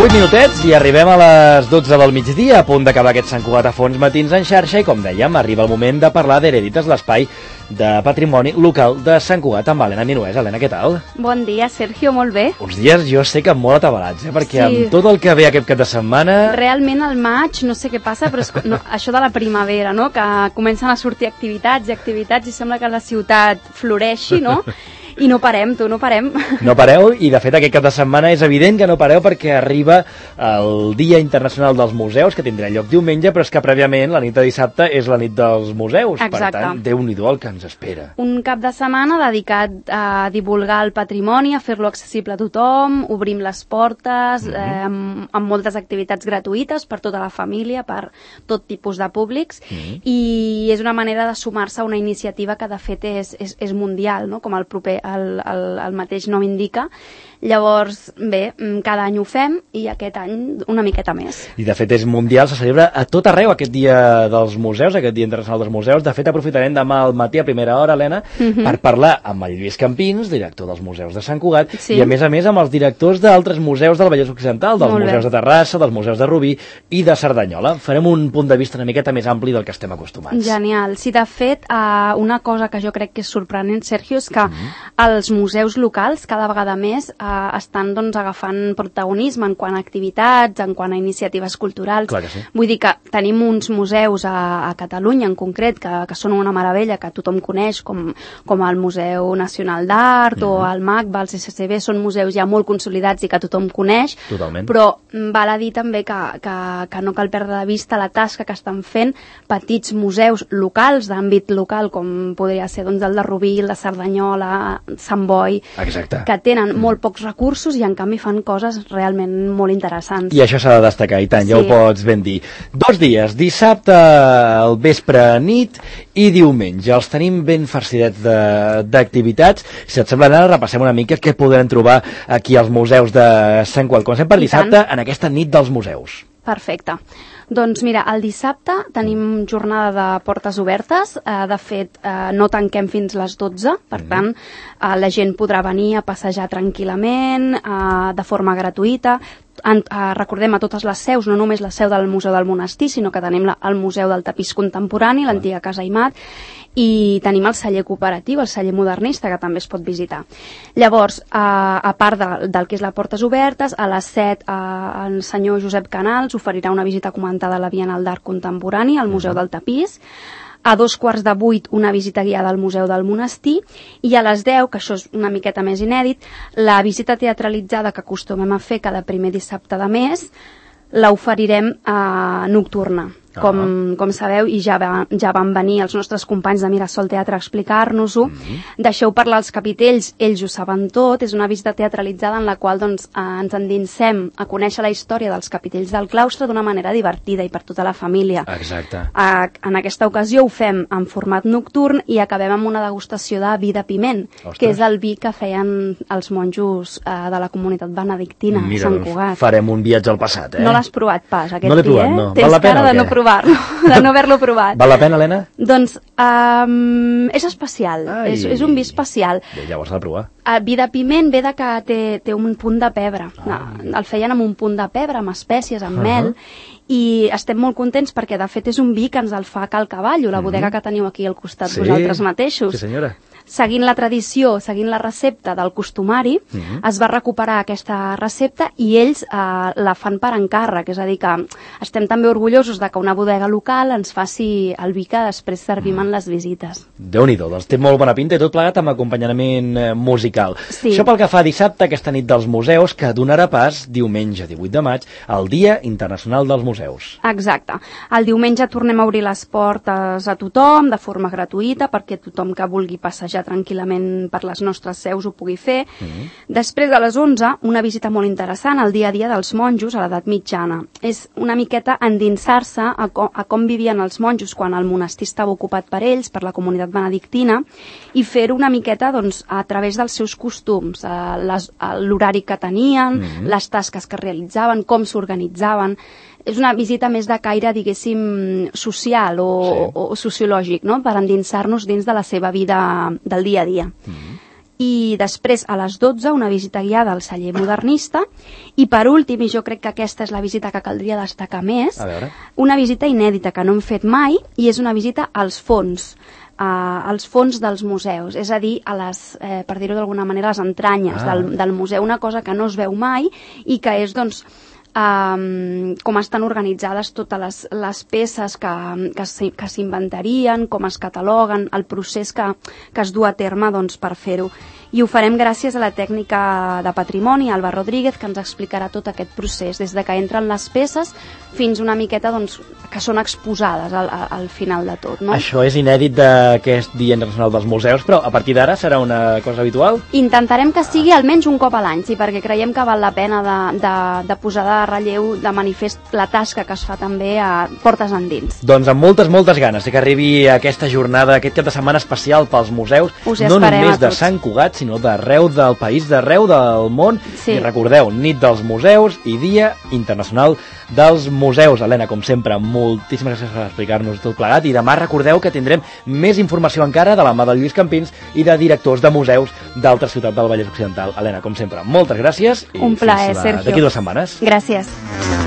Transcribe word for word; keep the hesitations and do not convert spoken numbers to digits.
vuit minutets i arribem a les dotze del migdia, a punt d'acabar aquest Sant Cugat a fons matins en xarxa i, com dèiem, arriba el moment de parlar d'Hereditas, l'espai de patrimoni local de Sant Cugat amb Helena Minués. Helena, què tal? Bon dia, Sergio, molt bé. Uns dies jo sé que molt atabalats, eh? perquè sí. Amb tot el que ve aquest cap de setmana... Realment al maig, no sé què passa, però és, no, això de la primavera, no? Que comencen a sortir activitats i activitats i sembla que la ciutat floreixi, no? I no parem, tu, no parem. No pareu, i de fet aquest cap de setmana és evident que no pareu perquè arriba el Dia Internacional dels Museus, que tindrà lloc diumenge, però és que prèviament, la nit de dissabte, és la nit dels museus. Exacte. Per tant, Déu-n'hi-do el que ens espera. Un cap de setmana dedicat a divulgar el patrimoni, a fer-lo accessible a tothom, obrim les portes, mm-hmm. eh, amb, amb moltes activitats gratuïtes per tota la família, per tot tipus de públics, mm-hmm. i és una manera de sumar-se a una iniciativa que de fet és, és, és mundial, no? Com el proper El, el, el mateix nom indica. Llavors, bé, cada any ho fem i aquest any una miqueta més. I de fet és mundial, se celebra a tot arreu aquest dia dels museus, aquest dia internacional dels museus. De fet aprofitarem demà al matí a primera hora, Helena, mm-hmm. per parlar amb el Lluís Campins, director dels museus de Sant Cugat, sí. i a més a més amb els directors d'altres museus del Vallès Occidental, dels Molt museus bé. de Terrassa, dels museus de Rubí i de Cerdanyola. Farem un punt de vista una miqueta més ampli del que estem acostumats. Genial. Sí, de fet, uh, una cosa que jo crec que és sorprenent, Sergio, és que mm-hmm. els museus locals cada vegada més uh, estan doncs, agafant protagonisme en quant a activitats, en quant a iniciatives culturals. Clar que sí. Vull dir que tenim uns museus a, a Catalunya en concret que, que són una meravella, que tothom coneix, com, com el Museu Nacional d'Art mm-hmm. o el MACBA, el C C C B, són museus ja molt consolidats i que tothom coneix. Totalment. Però val a dir també que, que, que no cal perdre de vista la tasca que estan fent petits museus locals, d'àmbit local, com podria ser doncs, el de Rubí, el de Cerdanyola, Sant Boi, Exacte. que tenen mm. molt pocs recursos i en canvi fan coses realment molt interessants. I això s'ha de destacar, i tant, sí. ja ho pots ben dir. Dos dies, dissabte al vespre nit i diumenge. Els tenim ben farcidets d'activitats. Si et sembla, ara repassem una mica què podrem trobar aquí als museus de Sant Cugat. Comencem per dissabte en aquesta nit dels museus. Perfecte. Doncs mira, el dissabte tenim jornada de portes obertes, eh, de fet eh, no tanquem fins les dotze, per mm. tant eh, la gent podrà venir a passejar tranquil·lament, eh, de forma gratuïta. En, eh, recordem a totes les seus, no només la seu del Museu del Monestir, sinó que tenim la, el Museu del Tapís Contemporani, l'antiga Casa Aimat, i tenim el celler cooperatiu, el celler modernista, que també es pot visitar. Llavors, eh, a part de, del que és la Portes Obertes, a les set eh, el senyor Josep Canals oferirà una visita comentada a la Bienal d'Art Contemporani al Museu del Tapís. A dos quarts de vuit una visita guiada al Museu del Monestir i a les deu, que això és una miqueta més inèdit, la visita teatralitzada que acostumem a fer cada primer dissabte de mes l'oferirem a nocturna. Com, uh-huh. com sabeu, i ja, va, ja van venir els nostres companys de Mirasol Teatre a explicar-nos-ho. Uh-huh. Deixeu parlar els capitells, ells ho saben tot. És una visita teatralitzada en la qual doncs, eh, ens endinsem a conèixer la història dels capitells del claustre d'una manera divertida i per tota la família. Exacte. Eh, en aquesta ocasió ho fem en format nocturn i acabem amb una degustació de vi de piment, Ostres. que és el vi que feien els monjos eh, de la comunitat benedictina a Sant Cugat. Farem un viatge al passat, eh? No l'has provat pas, aquest no l'he provat, vi, eh? No. Tens Val la pena cara de no provar-lo, de no haver-lo provat. Val la pena, Helena? Doncs um, és especial, és, és un vi especial. Bé, llavors s'ha de provar. El vi de piment ve de que té, té un punt de pebre. Ah. No, el feien amb un punt de pebre, amb espècies, amb uh-huh. mel, i estem molt contents perquè de fet és un vi que ens el fa Cal Cavallo, la bodega uh-huh. que teniu aquí al costat sí. vosaltres mateixos. Sí, senyora. Seguint la tradició, seguint la recepta del costumari, uh-huh. es va recuperar aquesta recepta i ells eh, la fan per encàrrec, és a dir que estem també orgullosos de que una bodega local ens faci el vi que després servim uh-huh. en les visites. Déu-n'hi-do, doncs té molt bona pinta i tot plegat amb acompanyament eh, musical. Sí. Això pel que fa a dissabte, aquesta nit dels museus, que donarà pas diumenge divuit de maig al Dia Internacional dels Museus. Exacte. El diumenge tornem a obrir les portes a tothom de forma gratuïta perquè tothom que vulgui passejar tranquil·lament per les nostres seus ho pugui fer. Mm-hmm. Després, a les onze, una visita molt interessant al dia a dia dels monjos a l'edat mitjana. És una miqueta endinsar-se a, co a com vivien els monjos quan el monestir estava ocupat per ells, per la comunitat benedictina, i fer-ho una miqueta doncs, a través dels seus costums, l'horari que tenien, mm-hmm. les tasques que realitzaven, com s'organitzaven. És una visita més de caire, diguéssim, social o, sí. o, o sociològic, no? Per endinsar-nos dins de la seva vida del dia a dia. Mm-hmm. i després a les dotze una visita guiada al celler modernista i per últim, i jo crec que aquesta és la visita que caldria destacar més, una visita inèdita que no hem fet mai i és una visita als fons, uh, als fons dels museus, és a dir, a les, eh, per dir-ho d'alguna manera, les entranyes ah. del, del museu, una cosa que no es veu mai i que és, doncs, Um, com estan organitzades totes les, les peces que, que s'inventarien, com es cataloguen, el procés que, que es du a terme doncs, per fer-ho. I ho farem gràcies a la tècnica de patrimoni, Alba Rodríguez, que ens explicarà tot aquest procés, des de que entren les peces fins una miqueta doncs, que són exposades al, al final de tot. No? Això és inèdit d'aquest Dia Internacional dels Museus, però a partir d'ara serà una cosa habitual? Intentarem que sigui almenys un cop a l'any, sí, perquè creiem que val la pena de, de, de posar de relleu, de manifest la tasca que es fa també a portes endins. Doncs amb moltes, moltes ganes que arribi aquesta jornada, aquest cap de setmana especial pels museus, no només de Sant Cugat, sinó d'arreu del país, d'arreu del món. Sí. I recordeu, nit dels museus i Dia Internacional dels Museus. Helena, com sempre, moltíssimes gràcies per explicar-nos tot plegat i demà recordeu que tindrem més informació encara de la mà de Lluís Campins i de directors de museus d'altres ciutats del Vallès Occidental. Helena, com sempre, moltes gràcies i un plaer, Sergio. d'aquí dues setmanes. Gràcies.